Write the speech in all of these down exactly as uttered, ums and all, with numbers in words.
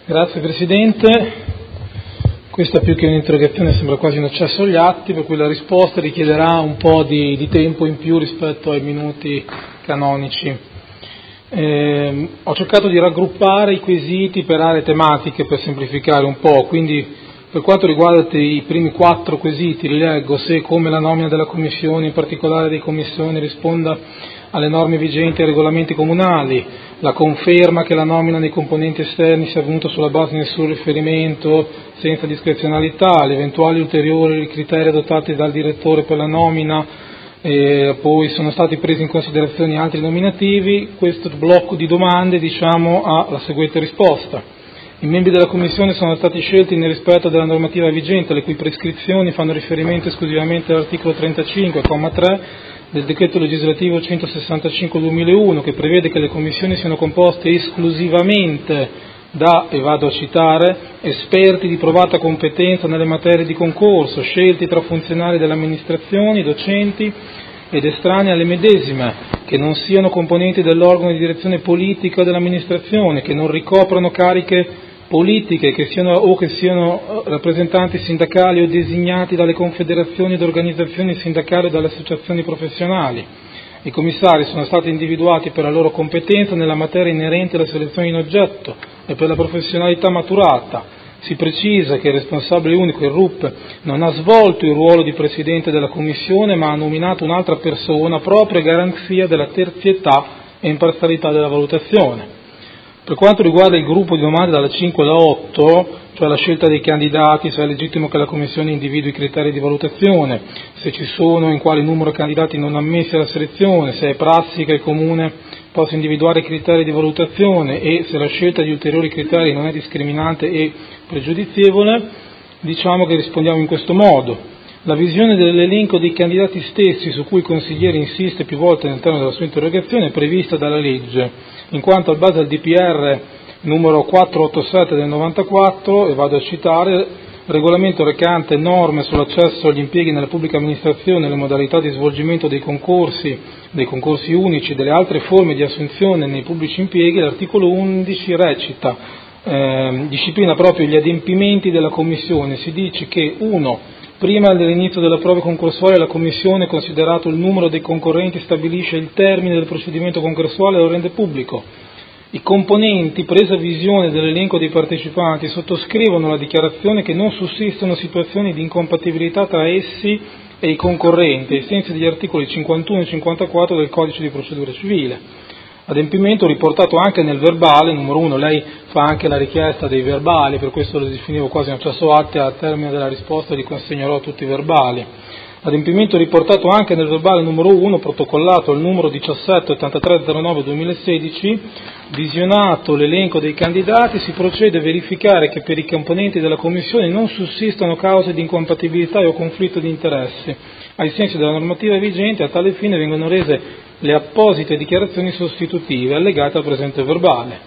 Grazie Presidente. Questa più che un'interrogazione sembra quasi un accesso agli atti, per cui la risposta richiederà un po' di, di tempo in più rispetto ai minuti canonici. Eh, ho cercato di raggruppare i quesiti per aree tematiche per semplificare un po', quindi per quanto riguarda i primi quattro quesiti li leggo: se e come la nomina della Commissione, in particolare dei commissari, risponda alle norme vigenti e ai regolamenti comunali, la conferma che la nomina dei componenti esterni sia avvenuta sulla base di nessun riferimento, senza discrezionalità, gli eventuali ulteriori criteri adottati dal direttore per la nomina, e poi sono stati presi in considerazione altri nominativi. Questo blocco di domande, diciamo, ha la seguente risposta: i membri della Commissione sono stati scelti nel rispetto della normativa vigente, le cui prescrizioni fanno riferimento esclusivamente all'articolo trentacinque, comma tre del decreto legislativo centosessantacinque duemilauno, che prevede che le commissioni siano composte esclusivamente da, e vado a citare, esperti di provata competenza nelle materie di concorso, scelti tra funzionari delle amministrazioni, docenti ed estranei alle medesime, che non siano componenti dell'organo di direzione politica dell'amministrazione, che non ricoprano cariche politiche, che siano o che siano rappresentanti sindacali o designati dalle confederazioni ed organizzazioni sindacali o dalle associazioni professionali. I commissari sono stati individuati per la loro competenza nella materia inerente alla selezione in oggetto e per la professionalità maturata. Si precisa che il responsabile unico, il R U P, non ha svolto il ruolo di Presidente della Commissione, ma ha nominato un'altra persona proprio a garanzia della terzietà e imparzialità della valutazione. Per quanto riguarda il gruppo di domande dalla cinque alla otto, cioè la scelta dei candidati, se è legittimo che la Commissione individui i criteri di valutazione, se ci sono e in quale numero candidati non ammessi alla selezione, se è prassi che il Comune possa individuare i criteri di valutazione e se la scelta di ulteriori criteri non è discriminante e pregiudizievole, diciamo che rispondiamo in questo modo. La visione dell'elenco dei candidati stessi, su cui il consigliere insiste più volte all'interno della sua interrogazione, è prevista dalla legge, in quanto, al base del D P R numero quattrocentottantasette del novantaquattro, e vado a citare, regolamento recante norme sull'accesso agli impieghi nella pubblica amministrazione e le modalità di svolgimento dei concorsi, dei concorsi unici e delle altre forme di assunzione nei pubblici impieghi, l'articolo undici recita, eh, disciplina proprio gli adempimenti della Commissione. Si dice che uno Prima dell'inizio della prova concorsuale la Commissione, considerato il numero dei concorrenti, stabilisce il termine del procedimento concorsuale e lo rende pubblico. I componenti, presa visione dell'elenco dei partecipanti, sottoscrivono la dichiarazione che non sussistono situazioni di incompatibilità tra essi e i concorrenti, ai sensi degli articoli cinquantuno e cinquantaquattro del Codice di procedura civile. Adempimento riportato anche nel verbale, numero uno, lei fa anche la richiesta dei verbali, per questo lo definivo quasi un accesso atti, al termine della risposta gli consegnerò tutti i verbali. Adempimento riportato anche nel verbale numero uno, protocollato al numero diciassette ottantatré zero nove duemilasedici, visionato l'elenco dei candidati, si procede a verificare che per i componenti della Commissione non sussistono cause di incompatibilità o conflitto di interessi. Ai sensi della normativa vigente, a tale fine vengono rese le apposite dichiarazioni sostitutive allegate al presente verbale.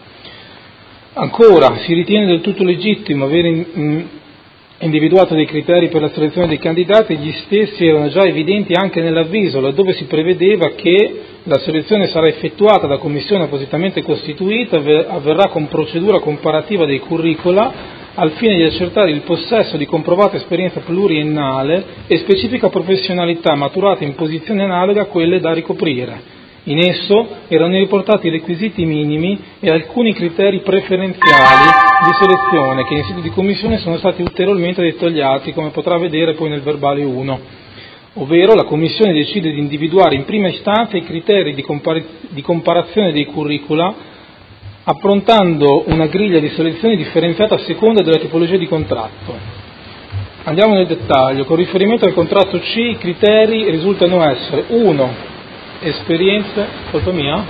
Ancora, si ritiene del tutto legittimo aver in, individuato dei criteri per la selezione dei candidati, gli stessi erano già evidenti anche nell'avviso, laddove si prevedeva che la selezione sarà effettuata da commissione appositamente costituita, avverrà con procedura comparativa dei curricula, al fine di accertare il possesso di comprovata esperienza pluriennale e specifica professionalità maturata in posizioni analoghe a quelle da ricoprire. In esso erano riportati i requisiti minimi e alcuni criteri preferenziali di selezione che in sede di commissione sono stati ulteriormente dettagliati, come potrà vedere poi nel verbale uno. Ovvero la Commissione decide di individuare in prima istanza i criteri di, compar- di comparazione dei curricula, approntando una griglia di selezione differenziata a seconda della tipologia di contratto. Andiamo nel dettaglio. Con riferimento al contratto C, i criteri risultano essere uno Esperienze, colpa mia?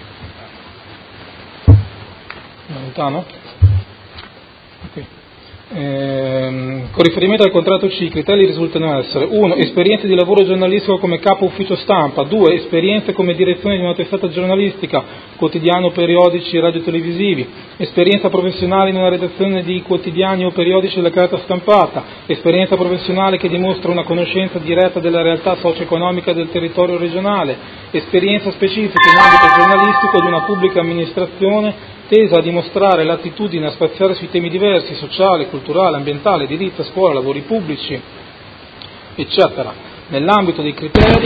Lontano? Okay. Ehm, con riferimento al contratto C, i criteri risultano essere: uno Esperienze di lavoro giornalistico come capo ufficio stampa. due Esperienze come direzione di una testata giornalistica, quotidiano, periodici, radio-televisivi. Esperienza professionale in una redazione di quotidiani o periodici della carta stampata. Esperienza professionale che dimostra una conoscenza diretta della realtà socio-economica del territorio regionale. Esperienza specifica in ambito giornalistico di una pubblica amministrazione tesa a dimostrare l'attitudine a spaziare sui temi diversi, sociale, culturale, ambientale, edilizia, scuola, lavori pubblici, eccetera. Nell'ambito dei criteri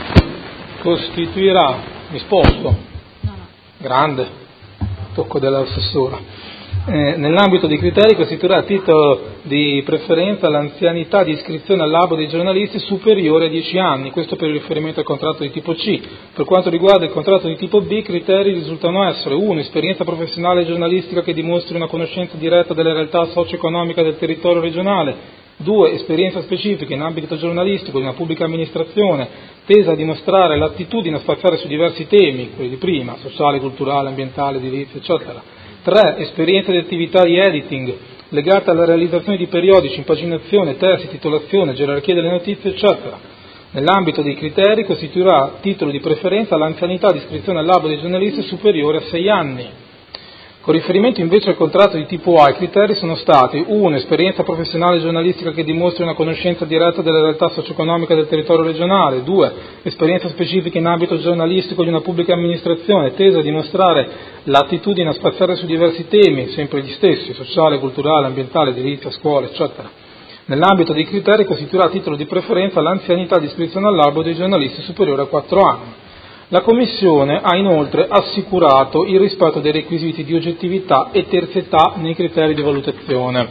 costituirà, mi sposto, grande, tocco dell'assessora, eh, nell'ambito dei criteri costituirà a titolo di preferenza l'anzianità di iscrizione all'albo dei giornalisti superiore a dieci anni, questo per il riferimento al contratto di tipo C. Per quanto riguarda il contratto di tipo B, i criteri risultano essere: uno Esperienza professionale giornalistica che dimostri una conoscenza diretta della realtà socio-economica del territorio regionale. due Esperienza specifica in ambito giornalistico di una pubblica amministrazione tesa a dimostrare l'attitudine a spaziare su diversi temi, quelli di prima, sociale, culturale, ambientale, edilizia, eccetera. tre Esperienza di attività di editing legata alla realizzazione di periodici, impaginazione, testi, titolazione, gerarchia delle notizie, eccetera. Nell'ambito dei criteri costituirà titolo di preferenza l'anzianità di iscrizione all'albo dei giornalisti superiore a sei anni. Con riferimento invece al contratto di tipo A, i criteri sono stati: uno Esperienza professionale giornalistica che dimostri una conoscenza diretta della realtà socio-economica del territorio regionale. due Esperienza specifica in ambito giornalistico di una pubblica amministrazione tesa a dimostrare l'attitudine a spaziare su diversi temi, sempre gli stessi, sociale, culturale, ambientale, edilizia, scuola, eccetera. Nell'ambito dei criteri costituirà a titolo di preferenza l'anzianità di iscrizione all'albo dei giornalisti superiore a quattro anni. La Commissione ha inoltre assicurato il rispetto dei requisiti di oggettività e terzietà nei criteri di valutazione.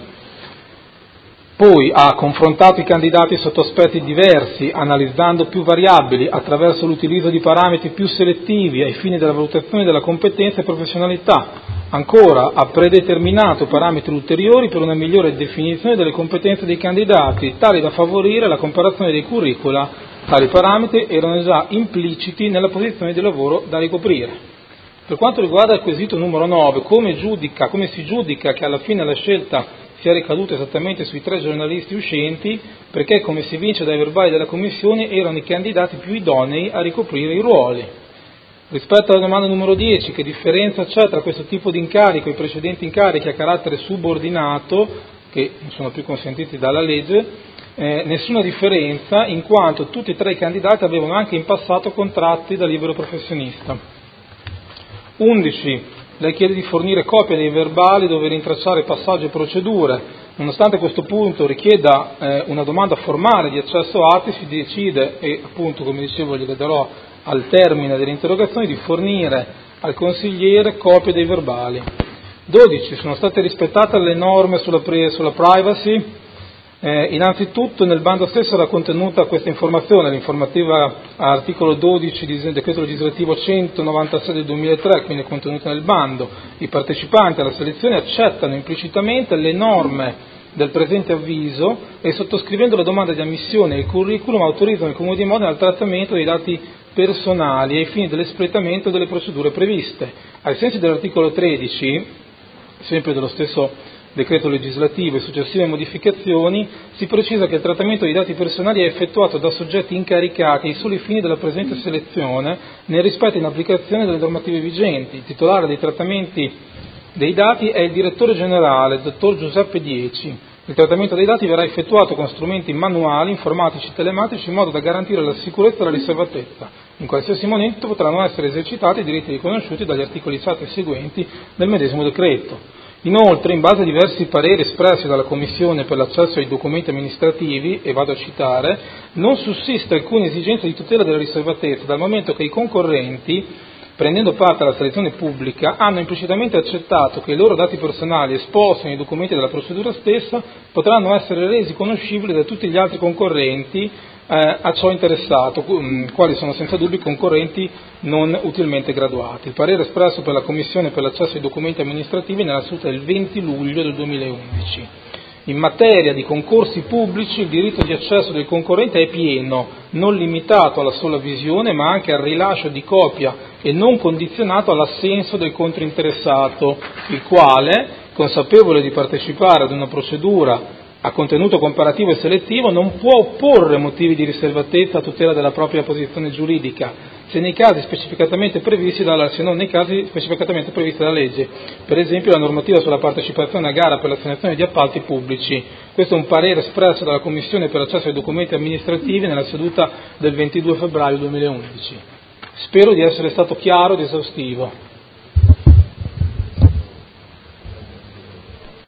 Poi ha confrontato i candidati sotto aspetti diversi, analizzando più variabili attraverso l'utilizzo di parametri più selettivi ai fini della valutazione della competenza e professionalità. Ancora, ha predeterminato parametri ulteriori per una migliore definizione delle competenze dei candidati, tali da favorire la comparazione dei curricula. Tali parametri erano già impliciti nella posizione di lavoro da ricoprire. Per quanto riguarda il quesito numero nove, come, giudica, come si giudica che alla fine la scelta sia ricaduta esattamente sui tre giornalisti uscenti, perché, come si evince dai verbali della Commissione, erano i candidati più idonei a ricoprire i ruoli. Rispetto alla domanda numero dieci, che differenza c'è tra questo tipo di incarico e i precedenti incarichi a carattere subordinato, che non sono più consentiti dalla legge, Eh, nessuna differenza, in quanto tutti e tre i candidati avevano anche in passato contratti da libero professionista. undici. Lei chiede di fornire copia dei verbali dove rintracciare passaggi e procedure. Nonostante a questo punto richieda eh, una domanda formale di accesso a atti, si decide, e appunto come dicevo gliele darò al termine delle interrogazioni, di fornire al consigliere copie dei verbali. dodici. Sono state rispettate le norme sulla, pre- sulla privacy. Eh, innanzitutto nel bando stesso era contenuta questa informazione, l'informativa articolo dodici del decreto legislativo centonovantasei del duemilatré, quindi è contenuta nel bando. I partecipanti alla selezione accettano implicitamente le norme del presente avviso e, sottoscrivendo la domanda di ammissione e il curriculum, autorizzano il Comune di Modena al trattamento dei dati personali ai fini dell'espletamento delle procedure previste. Ai sensi dell'articolo tredici, sempre dello stesso decreto legislativo e successive modificazioni, si precisa che il trattamento dei dati personali è effettuato da soggetti incaricati ai soli fini della presente selezione, nel rispetto e in applicazione delle normative vigenti. Il titolare dei trattamenti dei dati è il direttore generale, il dottor Giuseppe Dieci. Il trattamento dei dati verrà effettuato con strumenti manuali, informatici e telematici in modo da garantire la sicurezza e la riservatezza. In qualsiasi momento potranno essere esercitati i diritti riconosciuti dagli articoli sette e seguenti del medesimo decreto. Inoltre, in base a diversi pareri espressi dalla Commissione per l'accesso ai documenti amministrativi, e vado a citare, non sussiste alcuna esigenza di tutela della riservatezza, dal momento che i concorrenti, prendendo parte alla selezione pubblica, hanno implicitamente accettato che i loro dati personali esposti nei documenti della procedura stessa potranno essere resi conoscibili da tutti gli altri concorrenti eh, a ciò interessato, quali sono senza dubbio concorrenti non utilmente graduati. Il parere espresso per la Commissione per l'accesso ai documenti amministrativi nella seduta del venti luglio del duemilaundici. In materia di concorsi pubblici, il diritto di accesso del concorrente è pieno, non limitato alla sola visione, ma anche al rilascio di copia e non condizionato all'assenso del controinteressato, il quale, consapevole di partecipare ad una procedura a contenuto comparativo e selettivo, non può opporre motivi di riservatezza a tutela della propria posizione giuridica, se nei casi specificatamente previsti dalla, se non nei casi specificatamente previsti dalla legge, per esempio la normativa sulla partecipazione a gara per l'assegnazione di appalti pubblici. Questo è un parere espresso dalla Commissione per l'accesso ai documenti amministrativi nella seduta del ventidue febbraio duemilaundici. Spero di essere stato chiaro ed esaustivo.